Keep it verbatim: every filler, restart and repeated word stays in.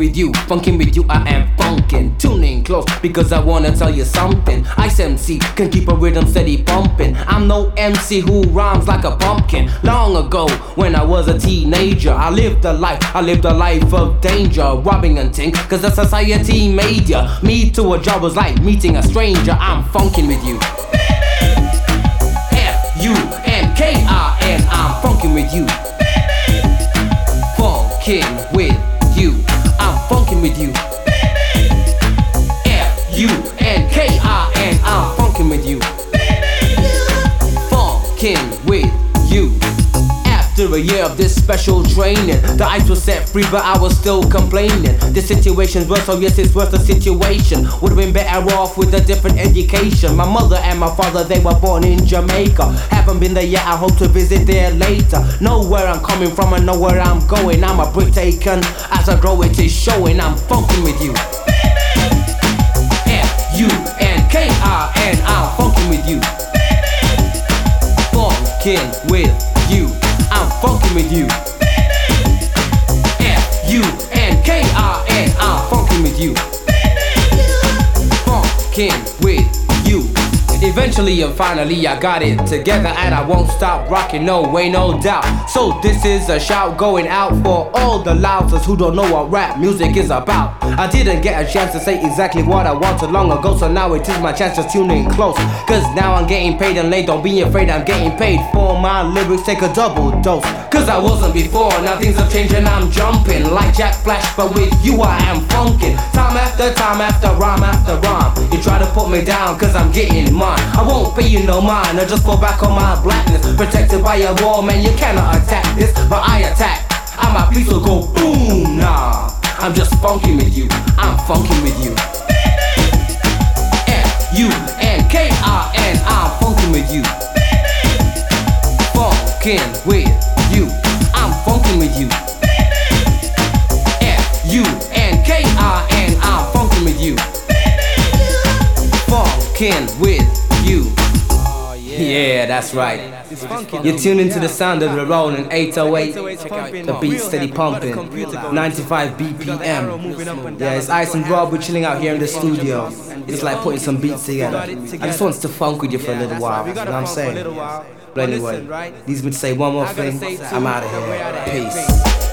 with you, funkin' with you, I am funkin'. Tune in close because I wanna tell you something. Ice M C can keep a rhythm steady pumping. I'm no M C who rhymes like a pumpkin. Long ago, when I was a teenager, I lived a life, I lived a life of danger, robbing and ting, cause the society made ya. Me to a job was like meeting a stranger. I'm funkin' with you. F U N K I N, I'm funkin' with you. Funkin' with you, I'm funkin' with you. F U N K I N, I'm funkin' with you. Funkin' with you. After a year of this special training, the ice was set free, but I was still complaining. The situation's worse, so yes, it's worth the situation. Would've been better off with a different education. My mother and my father, they were born in Jamaica. Haven't been there yet, I hope to visit there later. Know where I'm coming from and know where I'm going. I'm a Brit taken, as I grow it is showing. I'm funkin' with you. F U N K I N, I'm funkin' with you. Funkin' with you, I'm funkin' with you. F U N K I N, I'm funkin' with you. Funkin' with you. Eventually and finally I got it together and I won't stop rocking, no way, no doubt. So this is a shout going out for all the louders who don't know what rap music is about. I didn't get a chance to say exactly what I wanted long ago, so now it is my chance to tune in close. Cause now I'm getting paid and late, don't be afraid I'm getting paid for my lyrics, take a double dose. Cause I wasn't before, now things have changed and I'm jumping like Jack Flash, but with you I am funkin'. Time after time after rhyme after rhyme, you try to put me down cause I'm getting mine. I won't pay you no mind, I just fall back on my blackness. Protected by a wall, man, you cannot attack this, but I attack, and my piece will go boom. Nah, I'm just funkin' with you, I'm funkin' with you. F U N K I N, I'm funkin' with you. Funkin' with you, I'm funkin' with you. F U N K I N, I'm funkin' with you. Funkin' with you. Oh, yeah. Yeah, that's right. You're tuned into the sound of the Rollin' eight oh eight. The beat steady pumping. ninety-five B P M. Yeah, it's Ice and Rob. We're chilling out here in the studio. It's like putting some beats together. I just want to funk with you for a little while. You know what I'm saying? But anyway, these would say one more thing. I'm out of here. Peace.